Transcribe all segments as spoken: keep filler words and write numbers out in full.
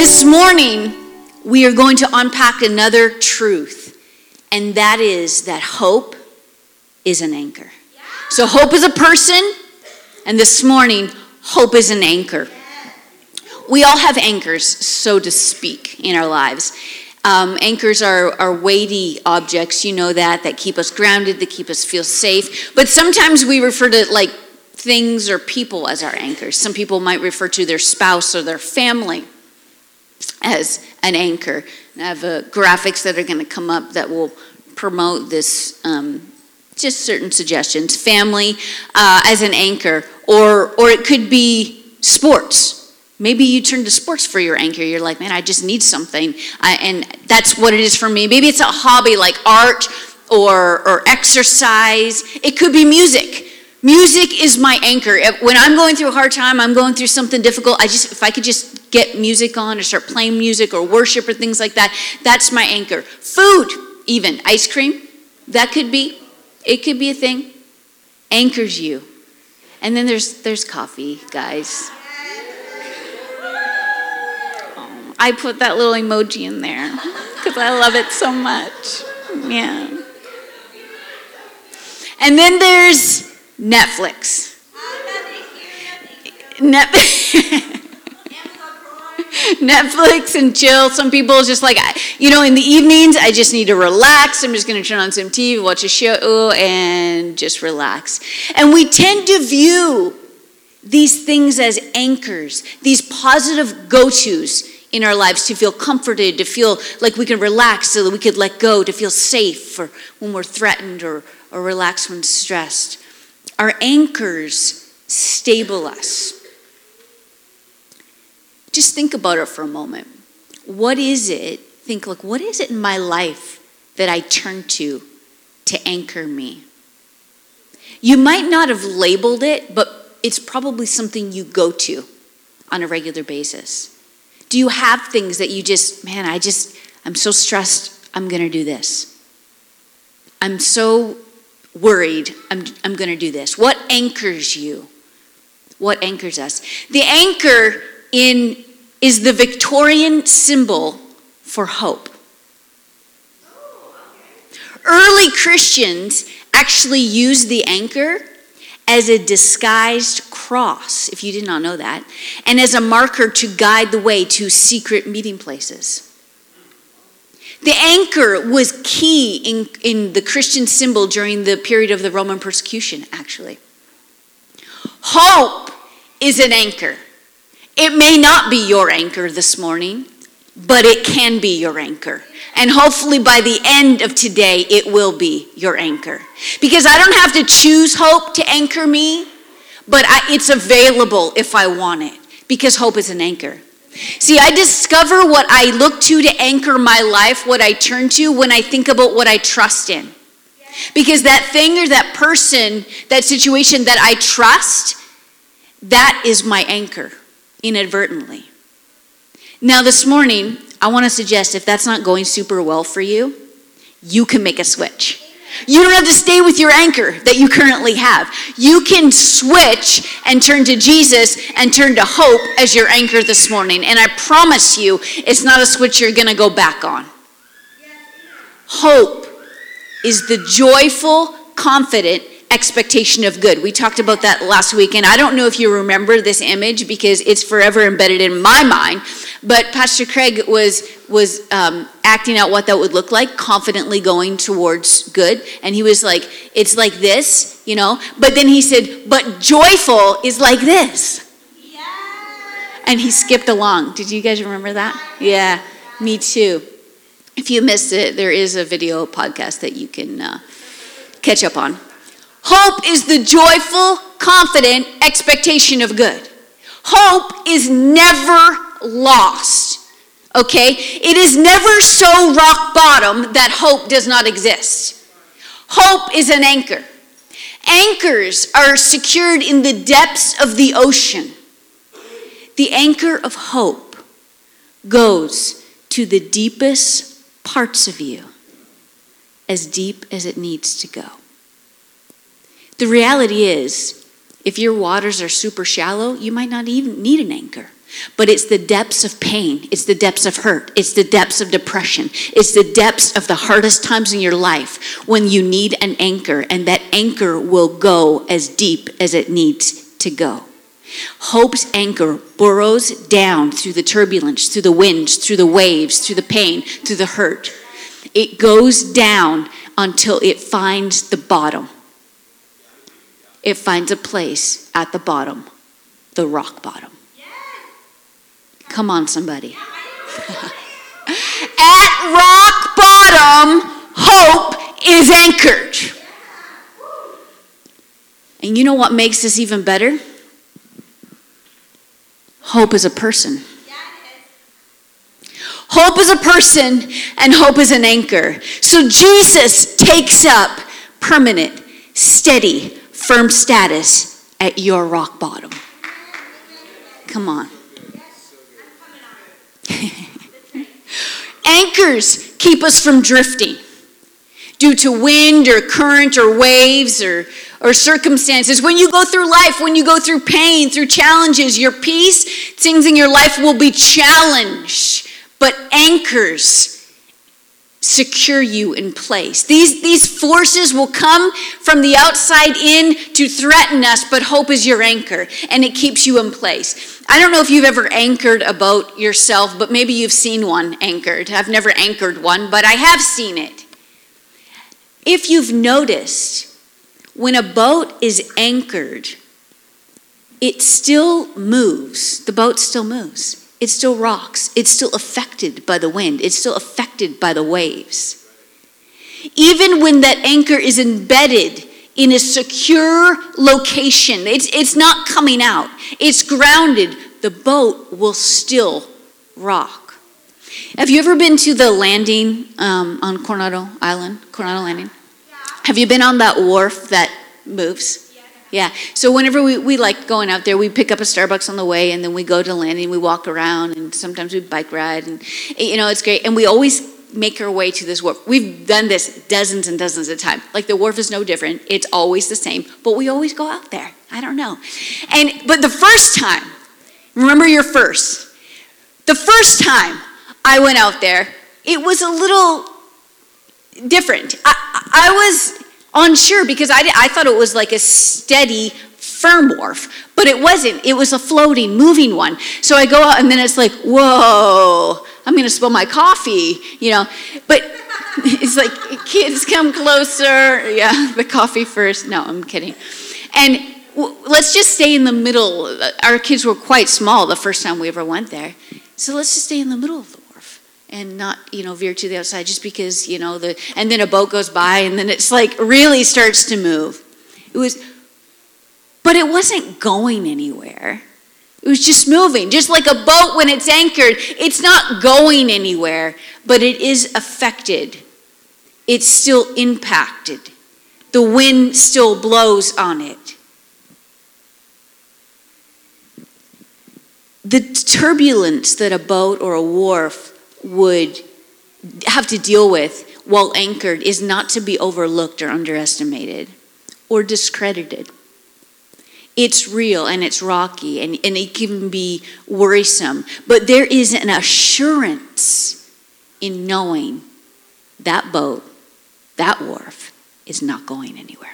this morning, we are going to unpack another truth, and that is that hope is an anchor. So hope is a person, and this morning, hope is an anchor. We all have anchors, so to speak, in our lives. Um, anchors are, are weighty objects, you know that, that keep us grounded, that keep us feel safe. But sometimes we refer to like things or people as our anchors. Some people might refer to their spouse or their family as an anchor. And I have uh, graphics that are going to come up that will promote this, um, just certain suggestions. Family uh, as an anchor, or or it could be sports. Maybe you turn to sports for your anchor. You're like, man, I just need something. I, and that's what it is for me. Maybe it's a hobby like art or, or exercise. It could be music. Music is my anchor. If, when I'm going through a hard time, I'm going through something difficult, I just if I could just get music on or start playing music or worship or things like that, that's my anchor. Food, even. Ice cream, that could be. It could be a thing. Anchors you. And then there's there's coffee, guys. I put that little emoji in there because I love it so much. Yeah. And then there's Netflix. Net- Netflix and chill. Some people just like, you know, in the evenings, I just need to relax. I'm just going to turn on some T V, watch a show, and just relax. And we tend to view these things as anchors, these positive go-tos in our lives to feel comforted, to feel like we can relax so that we could let go, to feel safe for when we're threatened or, or relax when stressed. Our anchors stable us. Just think about it for a moment. What is it, think like, what is it in my life that I turn to to anchor me? You might not have labeled it, but it's probably something you go to on a regular basis. Do you have things that you just, man, I just, I'm so stressed, I'm going to do this. I'm so worried, I'm, I'm going to do this. What anchors you? What anchors us? The anchor in is the Victorian symbol for hope. Early Christians actually used the anchor as a disguised cross, if you did not know that, and as a marker to guide the way to secret meeting places. The anchor was key in, in the Christian symbol during the period of the Roman persecution, actually. Hope is an anchor. It may not be your anchor this morning, but it can be your anchor. And hopefully by the end of today, it will be your anchor. Because I don't have to choose hope to anchor me, but I, it's available if I want it. Because hope is an anchor. See, I discover what I look to to anchor my life, what I turn to when I think about what I trust in. Because that thing or that person, that situation that I trust, that is my anchor, inadvertently. Now this morning, I want to suggest if that's not going super well for you, you can make a switch. You don't have to stay with your anchor that you currently have. You can switch and turn to Jesus and turn to hope as your anchor this morning. And I promise you, it's not a switch you're going to go back on. Hope is the joyful, confident expectation of good. We talked about that last week, and I don't know if you remember this image because it's forever embedded in my mind, but Pastor Craig was was um, acting out what that would look like, confidently going towards good, and he was like, it's like this, you know, but then he said, but joyful is like this. Yeah. And he skipped along. Did you guys remember that? Yeah, me too. If you missed it, there is a video podcast that you can uh, catch up on. Hope is the joyful, confident expectation of good. Hope is never lost, okay? It is never so rock bottom that hope does not exist. Hope is an anchor. Anchors are secured in the depths of the ocean. The anchor of hope goes to the deepest parts of you, as deep as it needs to go. The reality is, if your waters are super shallow, you might not even need an anchor. But it's the depths of pain. It's the depths of hurt. It's the depths of depression. It's the depths of the hardest times in your life when you need an anchor, and that anchor will go as deep as it needs to go. Hope's anchor burrows down through the turbulence, through the winds, through the waves, through the pain, through the hurt. It goes down until it finds the bottom. It finds a place at the bottom, the rock bottom. Come on, somebody. At rock bottom, hope is anchored. And you know what makes this even better? Hope is a person. Hope is a person, and hope is an anchor. So Jesus takes up permanent, steady, firm status at your rock bottom. Come on. Anchors keep us from drifting due to wind or current or waves or, or circumstances. When you go through life, when you go through pain, through challenges, your peace, things in your life will be challenged. But anchors secure you in place. These, these forces will come from the outside in to threaten us, but hope is your anchor, and it keeps you in place. I don't know if you've ever anchored a boat yourself, but maybe you've seen one anchored. I've never anchored one, but I have seen it. If you've noticed, when a boat is anchored, it still moves. The boat still moves. It still rocks. It's still affected by the wind. It's still affected by the waves. Even when that anchor is embedded in a secure location, it's, it's not coming out. It's grounded. The boat will still rock. Have you ever been to the landing um, on Coronado Island, Coronado Landing? Yeah. Have you been on that wharf that moves? Yeah, so whenever we, we like going out there, we pick up a Starbucks on the way, and then we go to landing, we walk around, and sometimes we bike ride, and you know, it's great. And we always make our way to this wharf. We've done this dozens and dozens of times. Like, the wharf is no different. It's always the same, but we always go out there. I don't know. And but the first time, remember your first. The first time I went out there, it was a little different. I, I was unsure because I, I thought it was like a steady, firm wharf, but it wasn't. It was a floating, moving one. So I go out, and then it's like, whoa, I'm going to spill my coffee, you know. But it's like, kids, come closer. Yeah, the coffee first. No, I'm kidding. And w- let's just stay in the middle. Our kids were quite small the first time we ever went there. So let's just stay in the middle of the wharf and not, you know, veer to the outside just because, you know, the, and then a boat goes by, and then it's like really starts to move. It was, but it wasn't going anywhere. It was just moving, just like a boat when it's anchored. It's not going anywhere, but it is affected. It's still impacted. The wind still blows on it. The turbulence that a boat or a wharf would have to deal with while anchored is not to be overlooked or underestimated or discredited. It's real, and it's rocky, and, and it can be worrisome. But there is an assurance in knowing that boat, that wharf, is not going anywhere.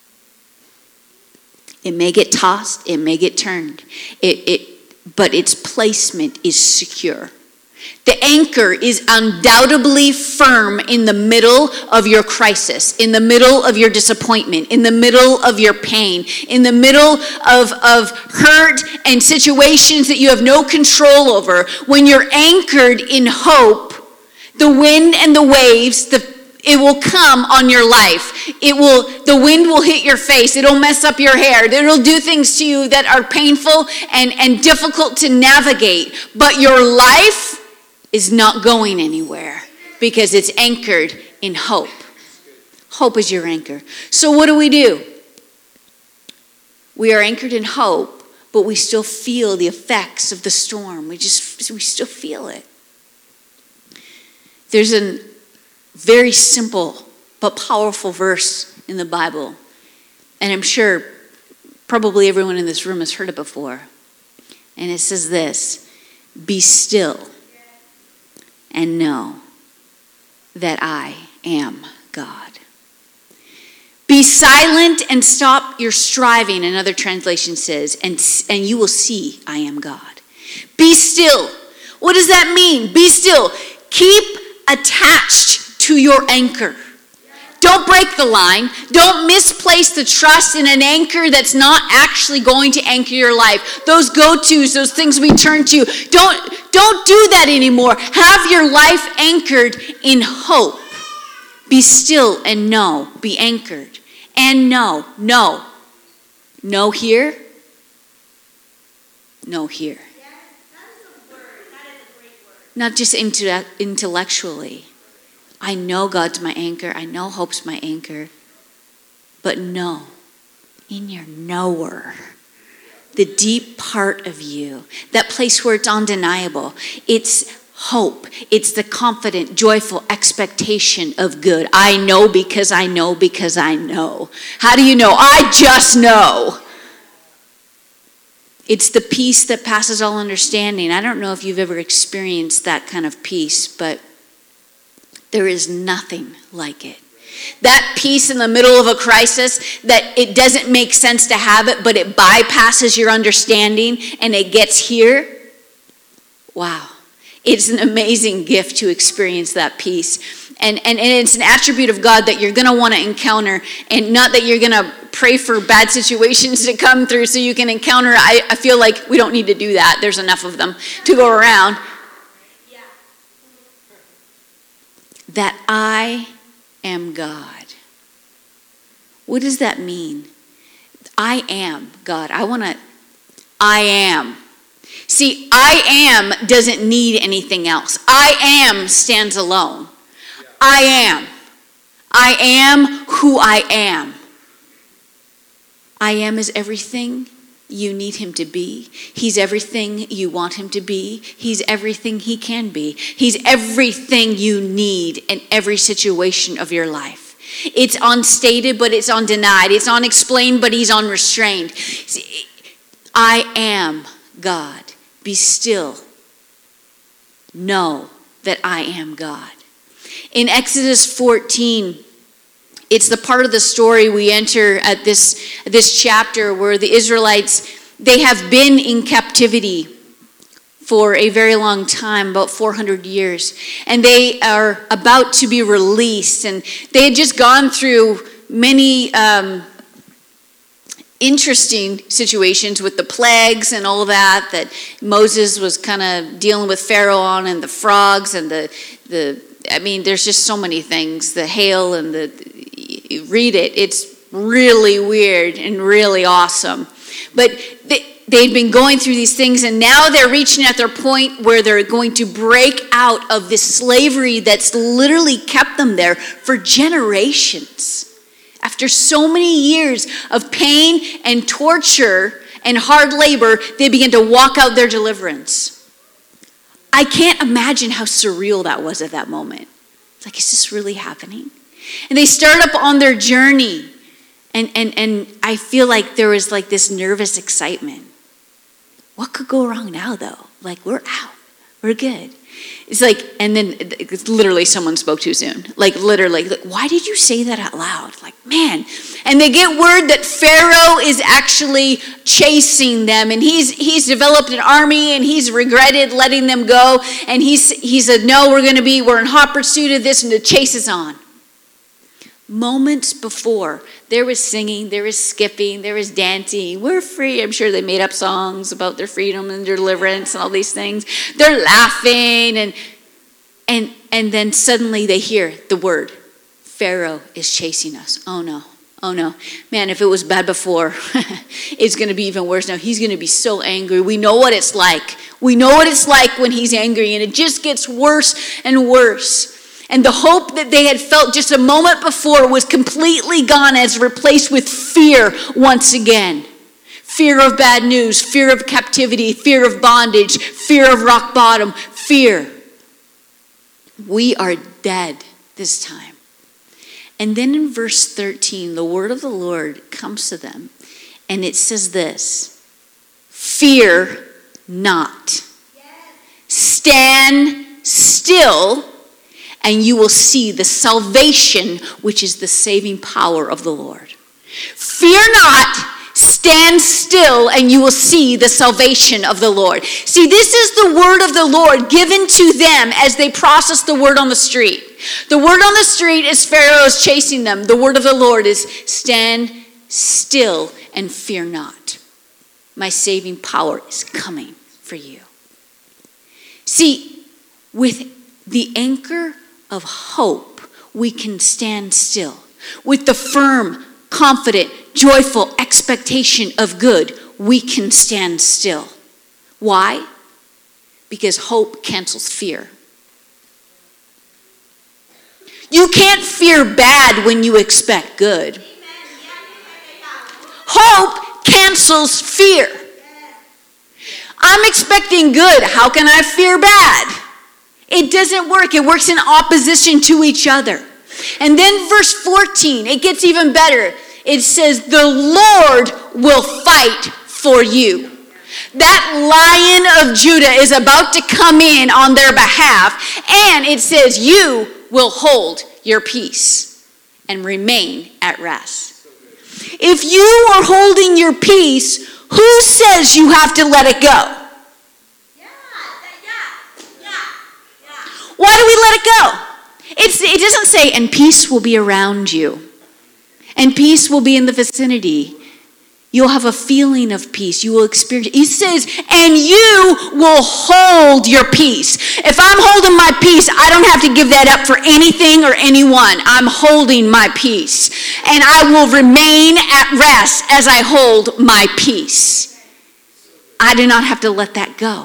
It may get tossed, it may get turned, it, it, but its placement is secure. The anchor is undoubtedly firm in the middle of your crisis, in the middle of your disappointment, in the middle of your pain, in the middle of, of hurt and situations that you have no control over. When you're anchored in hope, the wind and the waves, the it will come on your life. It will, the wind will hit your face. It'll mess up your hair. It'll do things to you that are painful and, and difficult to navigate. But your life is not going anywhere because it's anchored in hope. Hope is your anchor. So what do we do? We are anchored in hope, but we still feel the effects of the storm. We just, we still feel it. There's a very simple but powerful verse in the Bible, and I'm sure probably everyone in this room has heard it before. And it says this, be still and know that I am God. Be silent and stop your striving, another translation says, and, and you will see I am God. Be still. What does that mean? Be still. Keep attached to your anchor. Don't break the line. Don't misplace the trust in an anchor that's not actually going to anchor your life. Those go-tos, those things we turn to. Don't, don't do that anymore. Have your life anchored in hope. Be still and know. Be anchored. And know. Know. Know here. Know here. Not just intellectually. I know God's my anchor. I know hope's my anchor. But know, in your knower, the deep part of you, that place where it's undeniable, it's hope. It's the confident, joyful expectation of good. I know because I know because I know. How do you know? I just know. It's the peace that passes all understanding. I don't know if you've ever experienced that kind of peace, but there is nothing like it. That peace in the middle of a crisis, that it doesn't make sense to have it, but it bypasses your understanding and it gets here. Wow. It's an amazing gift to experience that peace. And, and, and it's an attribute of God that you're going to want to encounter, and not that you're going to pray for bad situations to come through so you can encounter. I, I feel like we don't need to do that. There's enough of them to go around. That I am God. What does that mean? I am God. I want to, I am. See, I am doesn't need anything else. I am stands alone. I am. I am who I am. I am is everything you need him to be. He's everything you want him to be. He's everything he can be. He's everything you need in every situation of your life. It's unstated, but it's undenied. It's unexplained, but he's unrestrained. I am God. Be still. Know that I am God. In Exodus fourteen, it's the part of the story we enter at this, this chapter where the Israelites, they have been in captivity for a very long time, about four hundred years. And they are about to be released. And they had just gone through many um, interesting situations with the plagues and all that, that Moses was kind of dealing with Pharaoh on, and the frogs and the, the I mean, there's just so many things, the hail and the, you read it, it's really weird and really awesome. But they, they'd been going through these things, and now they're reaching at their point where they're going to break out of this slavery that's literally kept them there for generations. After so many years of pain and torture and hard labor, they begin to walk out their deliverance. I can't imagine how surreal that was at that moment. It's like, is this really happening? And they start up on their journey. And, and, and I feel like there was like this nervous excitement. What could go wrong now, though? Like, we're out. We're good. It's like, and then it's literally someone spoke too soon. Like, literally, like, why did you say that out loud? Like, man. And they get word that Pharaoh is actually chasing them, and he's he's developed an army, and he's regretted letting them go. And he's he said, no, we're going to be, we're in hot pursuit of this, and the chase is on. Moments before, there was singing, there was skipping, there was dancing. We're free. I'm sure they made up songs about their freedom and their deliverance and all these things. They're laughing, and and and then suddenly they hear the word, Pharaoh is chasing us. Oh no, oh no. Man, if it was bad before, it's going to be even worse now. He's going to be so angry. We know what it's like. We know what it's like when he's angry, and it just gets worse and worse. And the hope that they had felt just a moment before was completely gone, as replaced with fear once again. Fear of bad news, fear of captivity, fear of bondage, fear of rock bottom, fear. We are dead this time. And then in verse thirteen, the word of the Lord comes to them, and it says this, fear not. Stand still, and you will see the salvation, which is the saving power of the Lord. Fear not, stand still, and you will see the salvation of the Lord. See, this is the word of the Lord given to them as they process the word on the street. The word on the street is Pharaoh's chasing them. The word of the Lord is stand still and fear not. My saving power is coming for you. See, with the anchor of hope, we can stand still. With the firm, confident, joyful expectation of good, we can stand still. Why? Because hope cancels fear. You can't fear bad when you expect good. Hope cancels fear. I'm expecting good. How can I fear bad? It doesn't work. It works in opposition to each other. And then verse fourteen, it gets even better. It says, the Lord will fight for you. That Lion of Judah is about to come in on their behalf. And it says, you will hold your peace and remain at rest. If you are holding your peace, who says you have to let it go? Why do we let it go? It's, it doesn't say, and peace will be around you. And peace will be in the vicinity. You'll have a feeling of peace. You will experience. He says, and you will hold your peace. If I'm holding my peace, I don't have to give that up for anything or anyone. I'm holding my peace. And I will remain at rest as I hold my peace. I do not have to let that go.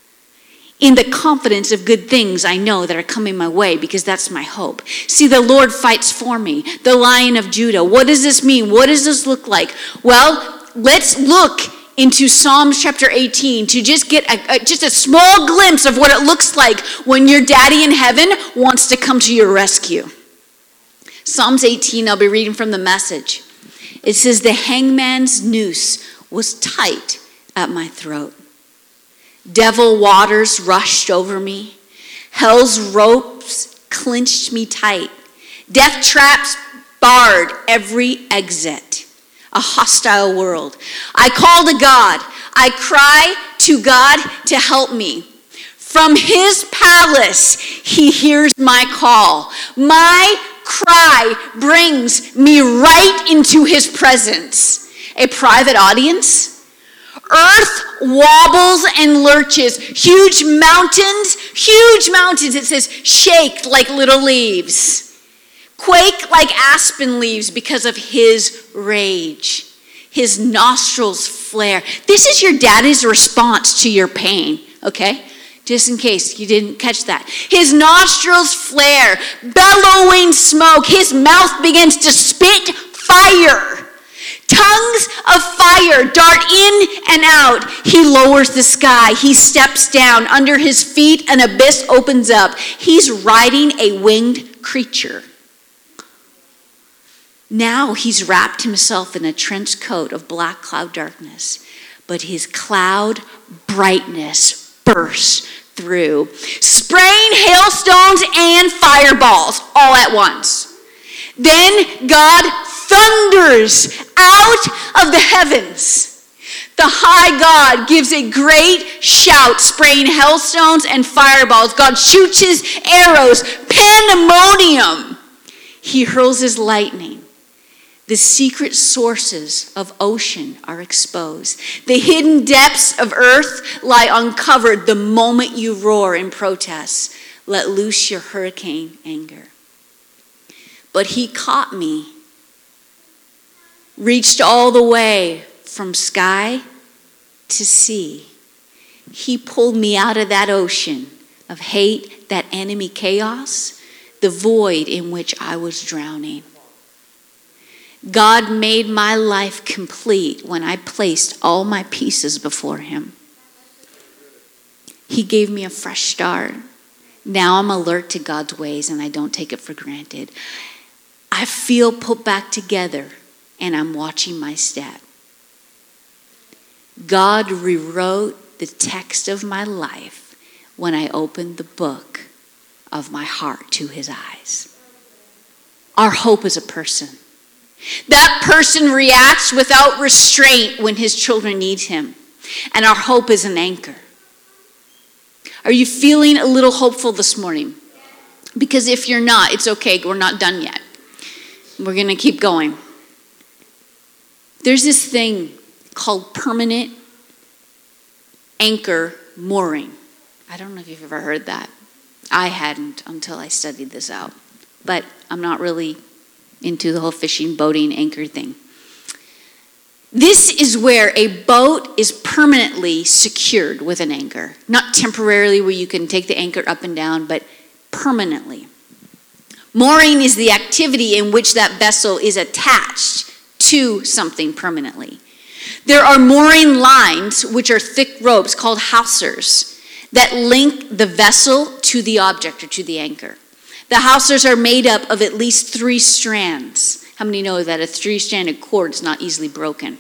In the confidence of good things I know that are coming my way, because that's my hope. See, the Lord fights for me, the Lion of Judah. What does this mean? What does this look like? Well, let's look into Psalms chapter eighteen to just get a, a, just a small glimpse of what it looks like when your daddy in heaven wants to come to your rescue. Psalms eighteen, I'll be reading from the Message. It says, the hangman's noose was tight at my throat. Devil waters rushed over me. Hell's ropes clinched me tight. Death traps barred every exit. A hostile world. I call to God. I cry to God to help me. From his palace, he hears my call. My cry brings me right into his presence. A private audience. Earth wobbles and lurches. Huge mountains, huge mountains, it says, shake like little leaves. Quake like aspen leaves because of his rage. His nostrils flare. This is your daddy's response to your pain, okay? Just in case you didn't catch that. His nostrils flare, bellowing smoke. His mouth begins to spit fire. Tongues of fire dart in and out. He lowers the sky. He steps down. Under his feet, an abyss opens up. He's riding a winged creature. Now he's wrapped himself in a trench coat of black cloud darkness. But his cloud brightness bursts through, spraying hailstones and fireballs all at once. Then God thunders out of the heavens. The high God gives a great shout, spraying hailstones and fireballs. God shoots his arrows, pandemonium. He hurls his lightning. The secret sources of ocean are exposed. The hidden depths of earth lie uncovered the moment you roar in protest. Let loose your hurricane anger. But he caught me, reached all the way from sky to sea. He pulled me out of that ocean of hate, that enemy chaos, the void in which I was drowning. God made my life complete when I placed all my pieces before him. He gave me a fresh start. Now I'm alert to God's ways and I don't take it for granted. I feel put back together and I'm watching my step. God rewrote the the text of my life when I open the book of my heart to his eyes. Our hope is a person. That person reacts without restraint when his children need him. And our hope is an anchor. Are you feeling a little hopeful this morning? Because if you're not, it's okay. We're not done yet. We're going to keep going. There's this thing called permanent anchor mooring. I don't know if you've ever heard that. I hadn't until I studied this out. But I'm not really into the whole fishing, boating, anchor thing. This is where a boat is permanently secured with an anchor. Not temporarily where you can take the anchor up and down, but permanently. Mooring is the activity in which that vessel is attached to something permanently. There are mooring lines, which are thick ropes called hawsers, that link the vessel to the object or to the anchor. The hawsers are made up of at least three strands. How many know that a three-stranded cord is not easily broken?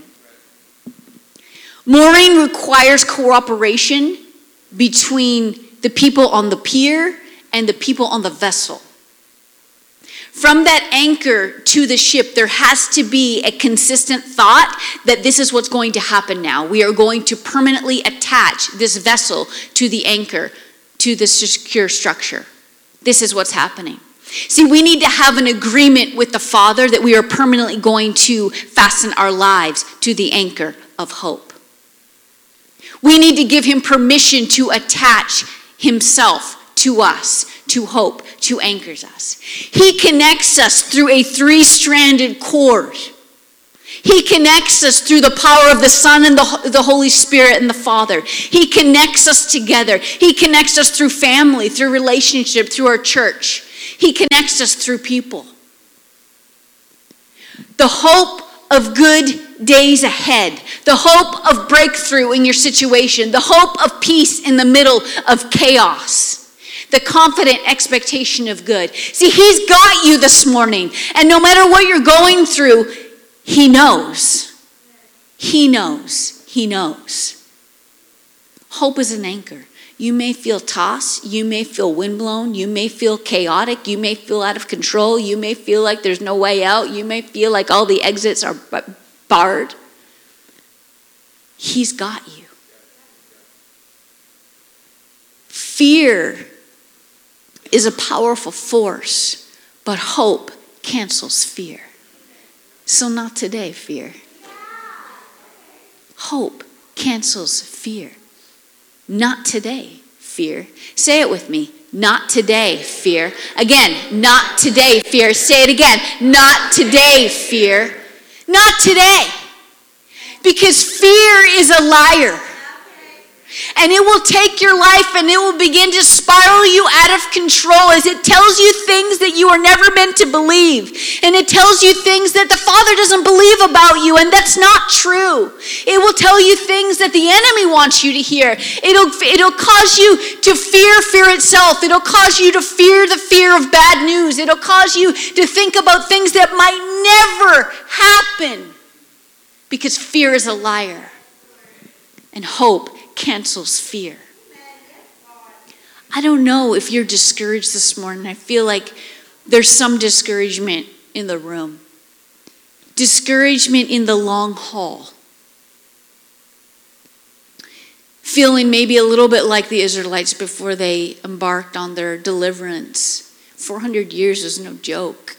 Mooring requires cooperation between the people on the pier and the people on the vessel. From that anchor to the ship, there has to be a consistent thought that this is what's going to happen now. We are going to permanently attach this vessel to the anchor, to the secure structure. This is what's happening. See, we need to have an agreement with the Father that we are permanently going to fasten our lives to the anchor of hope. We need to give him permission to attach himself to us, to hope, to anchors us. He connects us through a three-stranded cord. He connects us through the power of the Son and the, the Holy Spirit and the Father. He connects us together. He connects us through family, through relationship, through our church. He connects us through people. The hope of good days ahead. The hope of breakthrough in your situation. The hope of peace in the middle of chaos. The confident expectation of good. See, he's got you this morning. And no matter what you're going through, he knows. He knows. He knows. Hope is an anchor. You may feel tossed. You may feel windblown. You may feel chaotic. You may feel out of control. You may feel like there's no way out. You may feel like all the exits are barred. He's got you. Fear is a powerful force, but hope cancels fear. So not today, fear. Hope cancels fear. Not today, fear. Say it with me. Not today, fear. Again, not today, fear. Say it again. Not today, fear. Not today. Because fear is a liar. And it will take your life and it will begin to spiral you out of control as it tells you things that you are never meant to believe. And it tells you things that the Father doesn't believe about you, and that's not true. It will tell you things that the enemy wants you to hear. It'll, it'll cause you to fear fear itself. It'll cause you to fear the fear of bad news. It'll cause you to think about things that might never happen. Because fear is a liar. And hope cancels fear. I don't know if you're discouraged this morning. I feel like there's some discouragement in the room. Discouragement in the long haul. Feeling maybe a little bit like the Israelites before they embarked on their deliverance. four hundred years is no joke.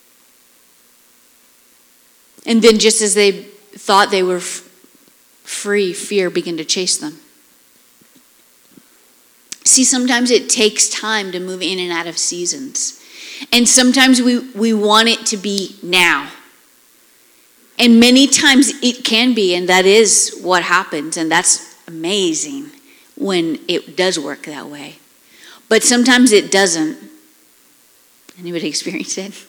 And then just as they thought they were f- free, fear began to chase them. See, sometimes it takes time to move in and out of seasons. And sometimes we, we want it to be now. And many times it can be, and that is what happens. And that's amazing when it does work that way. But sometimes it doesn't. Anybody experience it?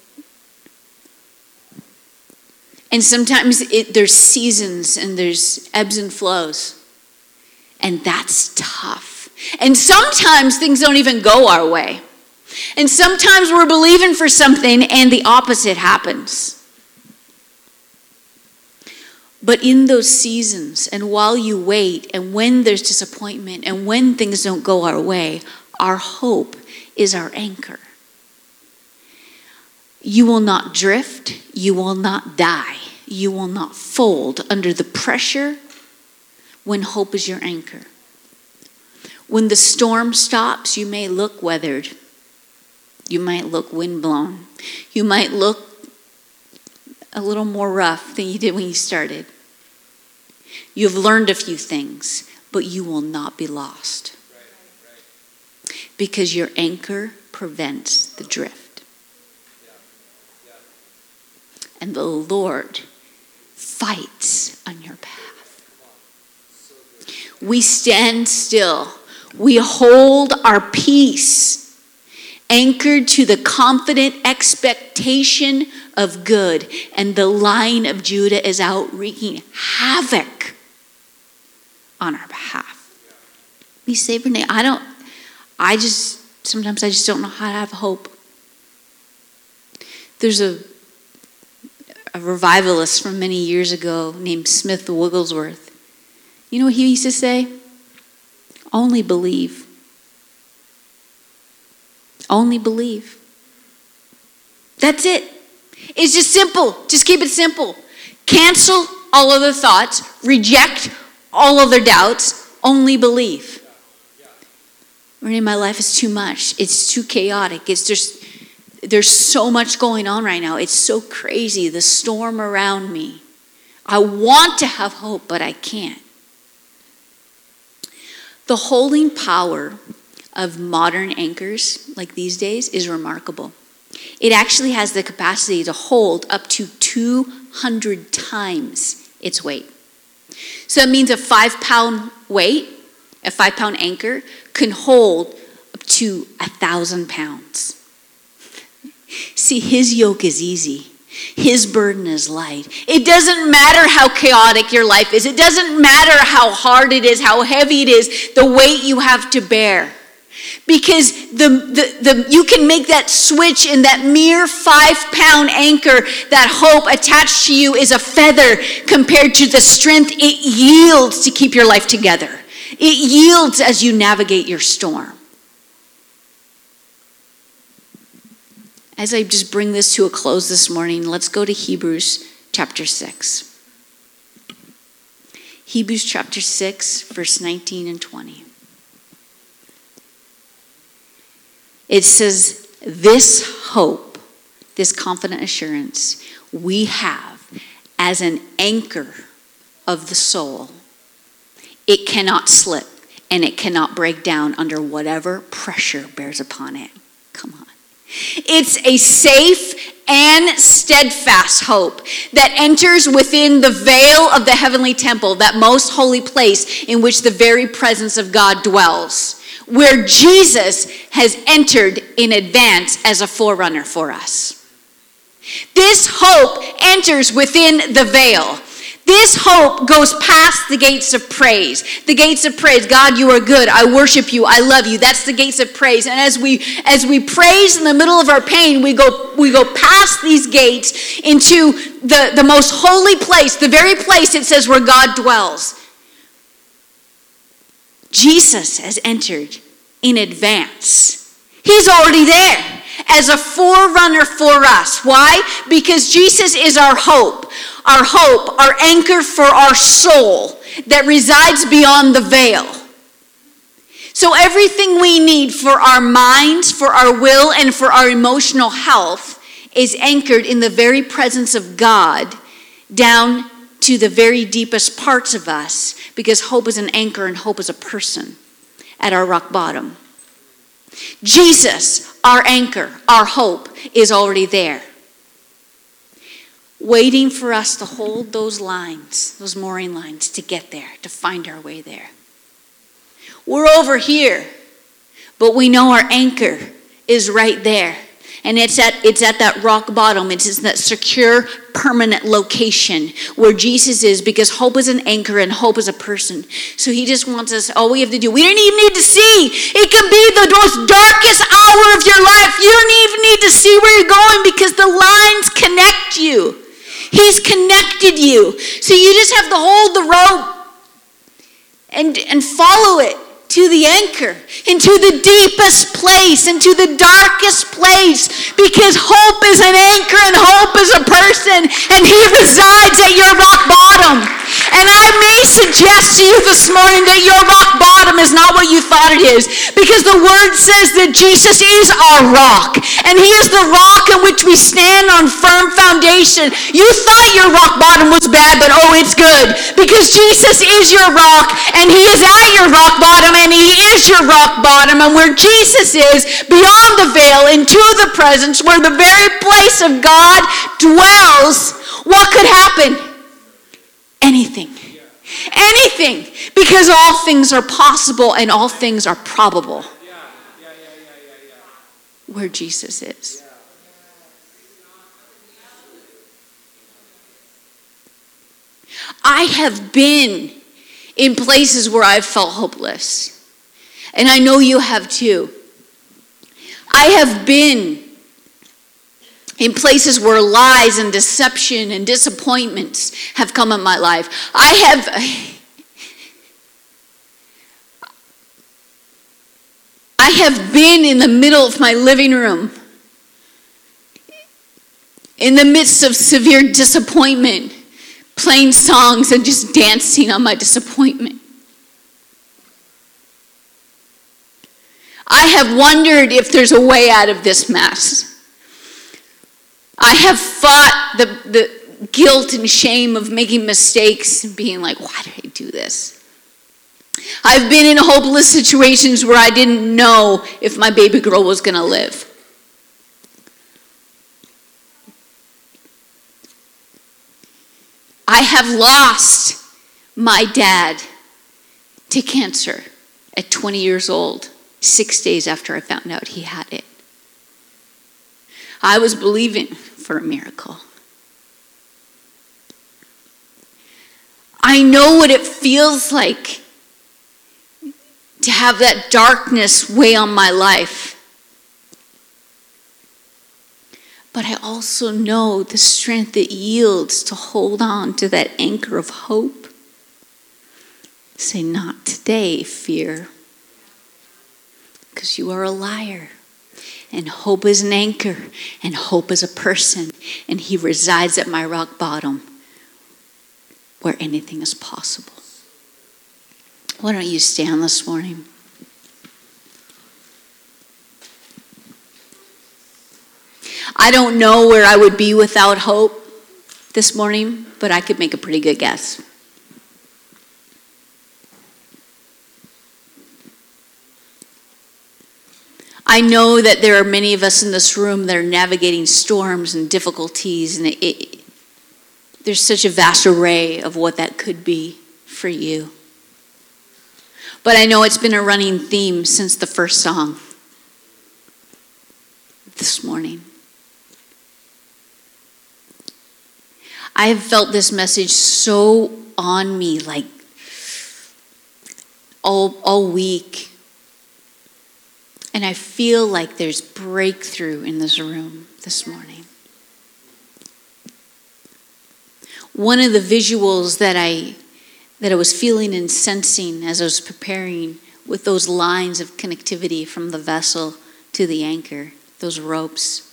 And sometimes it, there's seasons and there's ebbs and flows. And that's tough. And sometimes things don't even go our way. And sometimes we're believing for something and the opposite happens. But in those seasons, and while you wait, and when there's disappointment, and when things don't go our way, our hope is our anchor. You will not drift. You will not die. You will not fold under the pressure when hope is your anchor. When the storm stops, you may look weathered. You might look windblown. You might look a little more rough than you did when you started. You've learned a few things, but you will not be lost. Because your anchor prevents the drift. And the Lord fights on your path. We stand still. We hold our peace, anchored to the confident expectation of good. And the Lion of Judah is out wreaking havoc on our behalf. We say, Renee, I don't, I just, sometimes I just don't know how to have hope. There's a, a revivalist from many years ago named Smith Wigglesworth. You know what he used to say? Only believe. Only believe. That's it. It's just simple. Just keep it simple. Cancel all other thoughts. Reject all other doubts. Only believe. Renee, my life is too much. It's too chaotic. It's just, there's so much going on right now. It's so crazy. The storm around me. I want to have hope, but I can't. The holding power of modern anchors like these days is remarkable. It actually has the capacity to hold up to two hundred times its weight. So that means a five pound weight, a five pound anchor, can hold up to a thousand pounds. See, his yoke is easy. His burden is light. It doesn't matter how chaotic your life is. It doesn't matter how hard it is, how heavy it is, the weight you have to bear. Because the, the, the you can make that switch, in that mere five pound anchor. That hope attached to you is a feather compared to the strength it yields to keep your life together. It yields as you navigate your storm. As I just bring this to a close this morning, let's go to Hebrews chapter six. Hebrews chapter six, verse nineteen and twenty. It says, this hope, this confident assurance we have as an anchor of the soul. It cannot slip and it cannot break down under whatever pressure bears upon it. Come on. It's a safe and steadfast hope that enters within the veil of the heavenly temple, that most holy place in which the very presence of God dwells, where Jesus has entered in advance as a forerunner for us. This hope enters within the veil. This hope goes past the gates of praise. The gates of praise. God, you are good. I worship you. I love you. That's the gates of praise. And as we as we praise in the middle of our pain, we go we go past these gates into the, the most holy place, the very place it says where God dwells. Jesus has entered in advance. He's already there as a forerunner for us. Why? Because Jesus is our hope. Our hope, our anchor for our soul that resides beyond the veil. So everything we need for our minds, for our will, and for our emotional health is anchored in the very presence of God down to the very deepest parts of us, because hope is an anchor and hope is a person at our rock bottom. Jesus, our anchor, our hope, is already there, waiting for us to hold those lines, those mooring lines, to get there, to find our way there. We're over here, but we know our anchor is right there. And it's at it's at that rock bottom. It's in that secure, permanent location where Jesus is, because hope is an anchor and hope is a person. So he just wants us, all we have to do, we don't even need to see. It can be the most darkest hour of your life. You don't even need to see where you're going, because the lines connect you. He's connected you. So you just have to hold the rope and, and follow it to the anchor, into the deepest place, into the darkest place, because hope is an anchor and hope is a person, and he resides at your rock bottom. And I may suggest to you this morning that your rock bottom is not what you thought it is, because the word says that Jesus is our rock, and he is the rock in which we stand on firm foundation. You thought your rock bottom was bad, but oh, it's good, because Jesus is your rock, and he is at your rock bottom, and he is your rock bottom. And where Jesus is, beyond the veil, into the presence, where the very place of God dwells, what could happen? Anything. Anything. Because all things are possible and all things are probable. Where Jesus is. I have been in places where I've felt hopeless. And I know you have too. I have been in places where lies and deception and disappointments have come in my life. I have I have been in the middle of my living room, in the midst of severe disappointment, playing songs and just dancing on my disappointment. I have wondered if there's a way out of this mess. I have fought the, the guilt and shame of making mistakes and being like, why did I do this? I've been in hopeless situations where I didn't know if my baby girl was going to live. I have lost my dad to cancer at twenty years old, six days after I found out he had it. I was believing for a miracle. I know what it feels like to have that darkness weigh on my life. But I also know the strength it yields to hold on to that anchor of hope. Say, not today, fear. Because you are a liar. And hope is an anchor. And hope is a person. And he resides at my rock bottom, where anything is possible. Why don't you stand this morning? I don't know where I would be without hope this morning, but I could make a pretty good guess. I know that there are many of us in this room that are navigating storms and difficulties, and it, it, there's such a vast array of what that could be for you. But I know it's been a running theme since the first song this morning. I have felt this message so on me, like all, all week. And I feel like there's breakthrough in this room this morning. One of the visuals that I that I was feeling and sensing as I was preparing with those lines of connectivity from the vessel to the anchor, those ropes,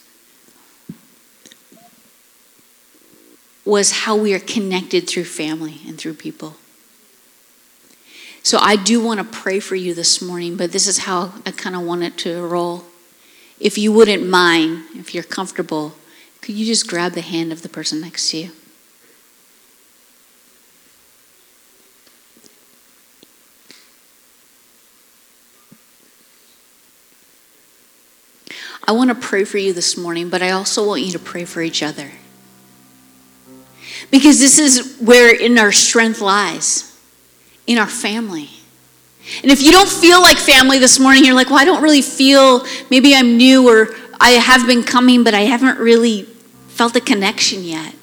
was how we are connected through family and through people. So I do want to pray for you this morning, but this is how I kind of want it to roll. If you wouldn't mind, if you're comfortable, could you just grab the hand of the person next to you? I want to pray for you this morning, but I also want you to pray for each other. Because this is where in our strength lies, in our family. And if you don't feel like family this morning, you're like, well, I don't really feel, maybe I'm new or I have been coming, but I haven't really felt a connection yet.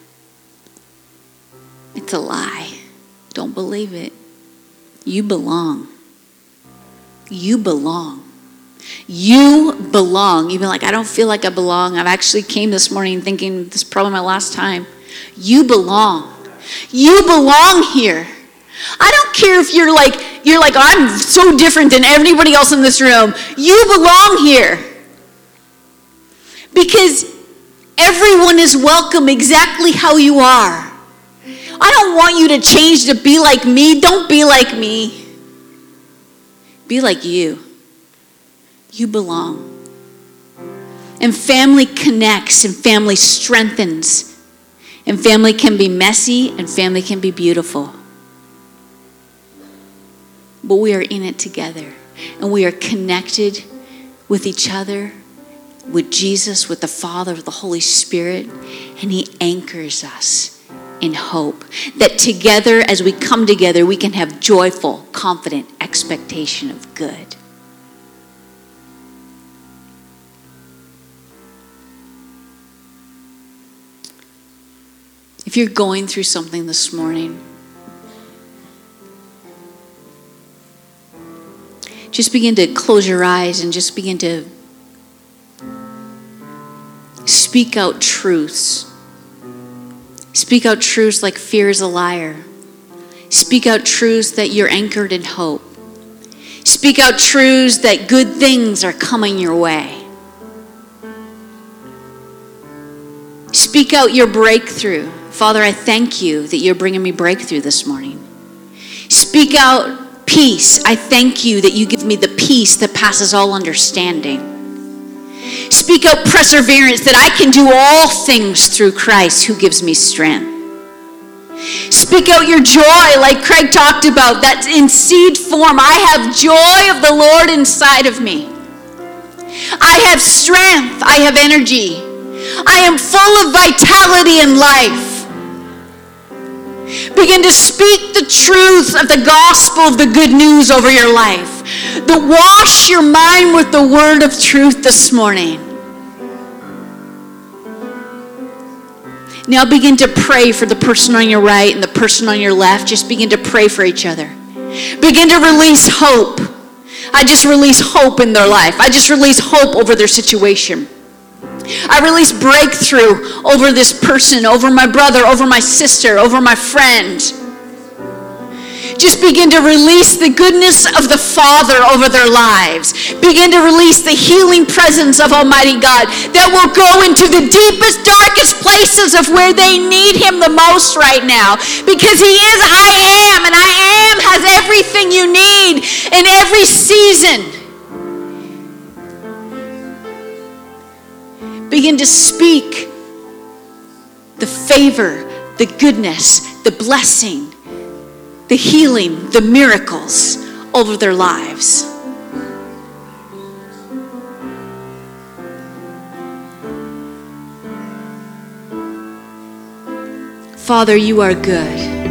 It's a lie. Don't believe it. You belong. You belong. You belong. You've been like, I don't feel like I belong. I've actually came this morning thinking this is probably my last time. You belong. You belong here. I don't care if you're like, you're like, I'm so different than everybody else in this room. You belong here. Because everyone is welcome exactly how you are. I don't want you to change to be like me. Don't be like me. Be like you. You belong. And family connects and family strengthens. And family can be messy and family can be beautiful. But we are in it together. And we are connected with each other, with Jesus, with the Father, with the Holy Spirit. And he anchors us in hope. That together, as we come together, we can have joyful, confident expectation of good. If you're going through something this morning, just begin to close your eyes and just begin to speak out truths. Speak out truths like fear is a liar. Speak out truths that you're anchored in hope. Speak out truths that good things are coming your way. Speak out your breakthrough. Father, I thank you that you're bringing me breakthrough this morning. Speak out peace. I thank you that you give me the peace that passes all understanding. Speak out perseverance, that I can do all things through Christ who gives me strength. Speak out your joy, like Craig talked about. That's in seed form. I have joy of the Lord inside of me. I have strength. I have energy. I am full of vitality and life. Begin to speak the truth of the gospel of the good news over your life. To wash your mind with the word of truth this morning. Now begin to pray for the person on your right and the person on your left. Just begin to pray for each other. Begin to release hope. I just release hope in their life. I just release hope over their situation. I release breakthrough over this person, over my brother, over my sister, over my friend. Just begin to release the goodness of the Father over their lives. Begin to release the healing presence of Almighty God that will go into the deepest, darkest places of where they need him the most right now. Because he is I am, and I am has everything you need in every season. Begin to speak the favor, the goodness, the blessing, the healing, the miracles over their lives. Father, you are good.